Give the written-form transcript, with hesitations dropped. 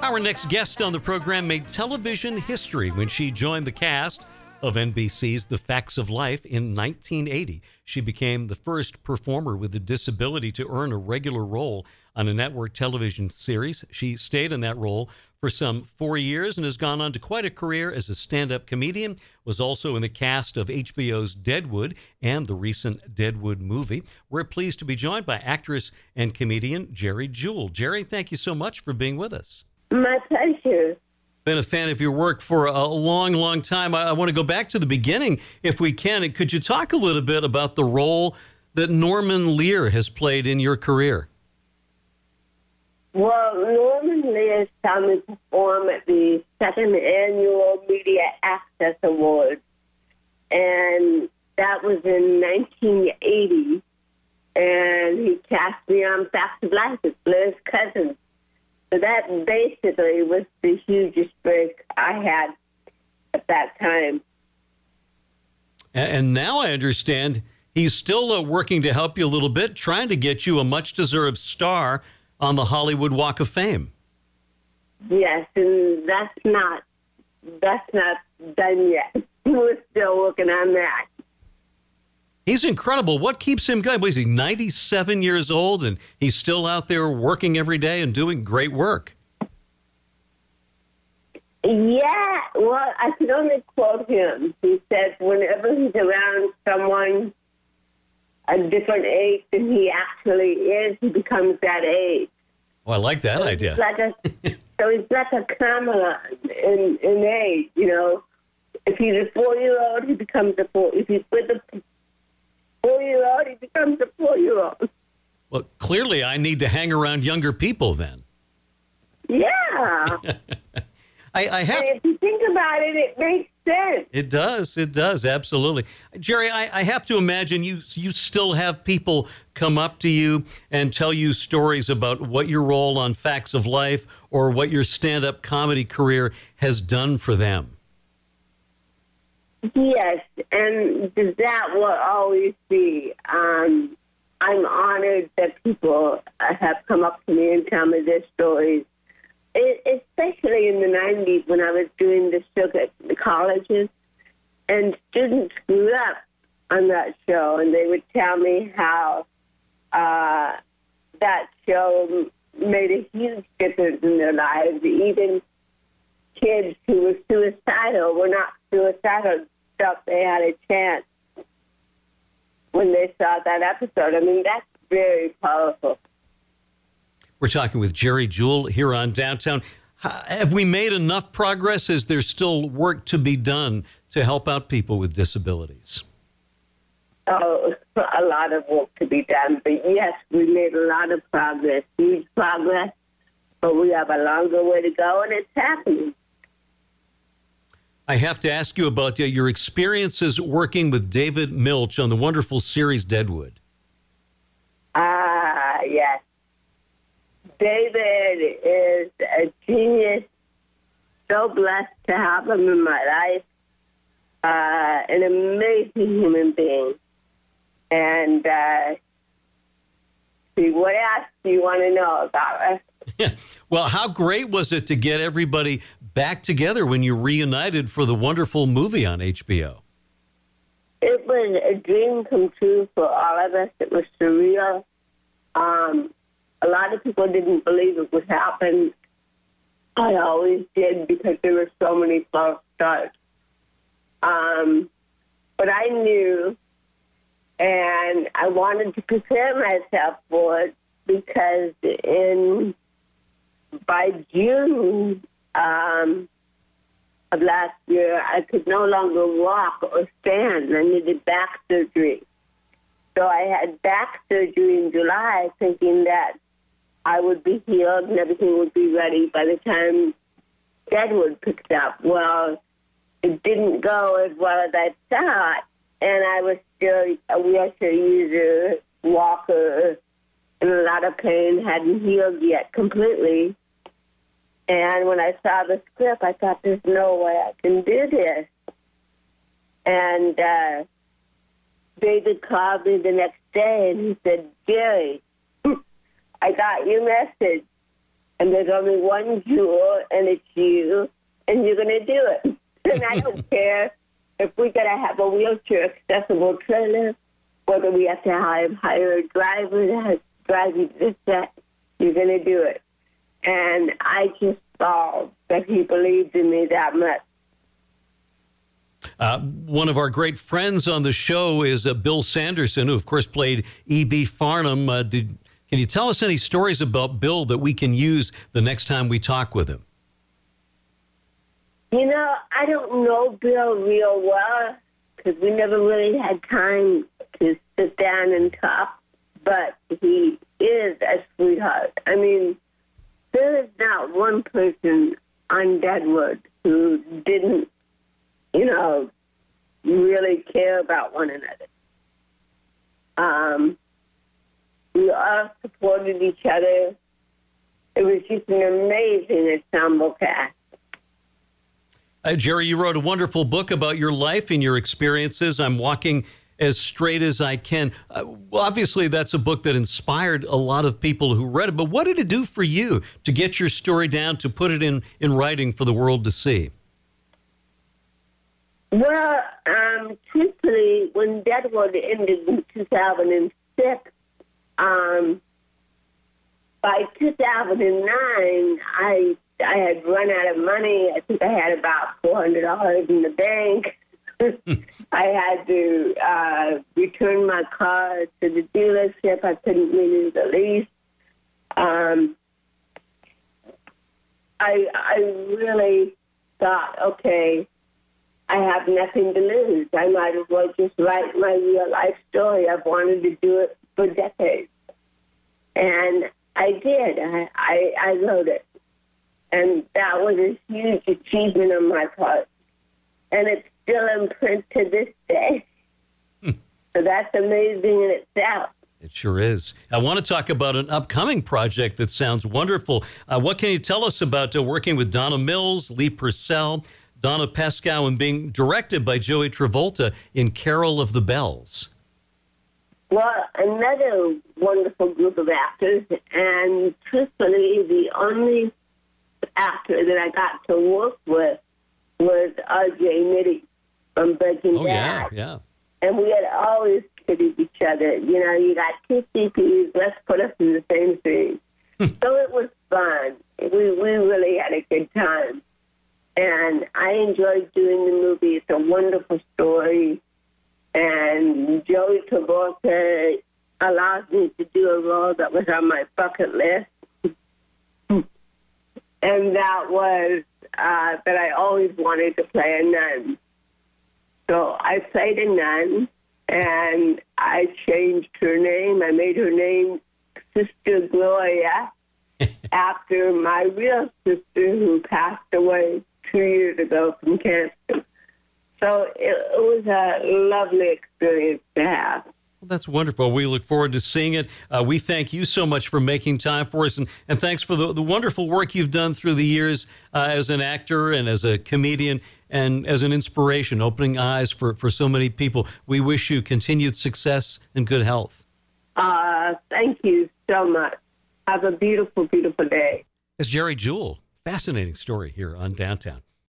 Our next guest on the program made television history when she joined the cast of NBC's The Facts of Life in 1980. She became the first performer with a disability to earn a regular role on a network television series. She stayed in that role for some 4 years and has gone on to quite a career as a stand-up comedian, was also in the cast of HBO's Deadwood and the recent Deadwood movie. We're pleased to be joined by actress and comedian Geri Jewell. Geri, thank you so much for being with us. My pleasure. Been a fan of your work for a long, long time. I want to go back to the beginning, if we can. And could you talk a little bit about the role that Norman Lear has played in your career? Well, Norman Lear saw me perform at the second annual Media Access Awards, and that was in 1980. And he cast me on Facts of Life as Blair's cousin. So that basically was the hugest break I had at that time. And now I understand he's still working to help you a little bit, trying to get you a much-deserved star on the Hollywood Walk of Fame. Yes, and that's not done yet. We're still working on that. He's incredible. What keeps him going? What is he, 97 years old, and he's still out there working every day and doing great work? Yeah, well, I can only quote him. He says whenever he's around someone a different age than he actually is, he becomes that age. Oh, I like that idea. So he's like a Kamala in age, you know. If he's a 4-year-old, he becomes a 4. If he's with a 4-year-old, he becomes a 4-year-old. Well, clearly I need to hang around younger people then. Yeah. I have. And if you think about it, it makes sense. It does, absolutely. Geri, I have to imagine you still have people come up to you and tell you stories about what your role on Facts of Life or what your stand-up comedy career has done for them. Yes, and that will always be. I'm honored that people have come up to me and tell me their stories. Especially in the 90s when I was doing the show at the colleges, and students grew up on that show, and they would tell me how that show made a huge difference in their lives. Even kids who were suicidal were not suicidal, felt they had a chance when they saw that episode. I mean, that's very powerful. We're talking with Geri Jewell here on Downtown. Have we made enough progress? Is there still work to be done to help out people with disabilities? Oh, a lot of work to be done. But yes, we made a lot of progress, huge progress. But we have a longer way to go, and it's happening. I have to ask you about your experiences working with David Milch on the wonderful series Deadwood. Yes. David is a genius. So blessed to have him in my life. An amazing human being. And see, what else do you want to know about us? Yeah. Well, how great was it to get everybody back together when you reunited for the wonderful movie on HBO? It was a dream come true for all of us. It was surreal. A lot of people didn't believe it would happen. I always did because there were so many false starts. But I knew, and I wanted to prepare myself for it because by June of last year, I could no longer walk or stand. I needed back surgery. So I had back surgery in July, thinking that I would be healed and everything would be ready by the time Deadwood picked up. Well, it didn't go as well as I thought, and I was still a wheelchair user, walker, in a lot of pain, hadn't healed yet completely. And when I saw the script, I thought, there's no way I can do this. And David called me the next day, and he said, Geri, I got your message. and there's only one jewel, and it's you, and you're going to do it. And I don't care if we got to have a wheelchair-accessible trailer, whether we have to hire a driver that drive you to this, that, you're going to do it. And I just saw that he believed in me that much. One of our great friends on the show is Bill Sanderson, who, of course, played E.B. Farnham. Can you tell us any stories about Bill that we can use the next time we talk with him? You know, I don't know Bill real well because we never really had time to sit down and talk, but he is a sweetheart. I mean, there is not one person on Deadwood who didn't, you know, really care about one another. We all supported each other. It was just an amazing ensemble cast. Jerry, you wrote a wonderful book about your life and your experiences. I'm Walking as Straight as I Can. Well, obviously, that's a book that inspired a lot of people who read it. But what did it do for you to get your story down, to put it in writing for the world to see? Well, truthfully, when Deadwood ended in 2006, by 2009, I had run out of money. I think I had about $400 in the bank. I had to return my car to the dealership. I couldn't renew the lease. I really thought, okay, I have nothing to lose. I might as well just write my real life story. I've wanted to do it for decades. And I did. I wrote it. And that was a huge achievement on my part. And it's still in print to this day. So that's amazing in itself. It sure is. I want to talk about an upcoming project that sounds wonderful. What can you tell us about working with Donna Mills, Lee Purcell, Donna Pescow, and being directed by Joey Travolta in Carol of the Bells? Well, another wonderful group of actors, and truthfully, the only actor that I got to work with was R.J. Nitty from Breaking Bad. Yeah. And we had always kidded each other. You know, you got two CPs, let's put us in the same scene. So it was fun. We really had a good time. And I enjoyed doing the movie. It's a wonderful story. And Joey Travolta allows me to do a role that was on my bucket list. And that was that I always wanted to play a nun. So I played a nun, and I changed her name. I made her name Sister Gloria after my real sister who passed away 2 years ago from cancer. So it was a lovely experience to have. Well, that's wonderful. We look forward to seeing it. We thank you so much for making time for us, and thanks for the wonderful work you've done through the years as an actor and as a comedian and as an inspiration, opening eyes for so many people. We wish you continued success and good health. Thank you so much. Have a beautiful, beautiful day. It's Jerry Jewell. Fascinating story here on Downtown.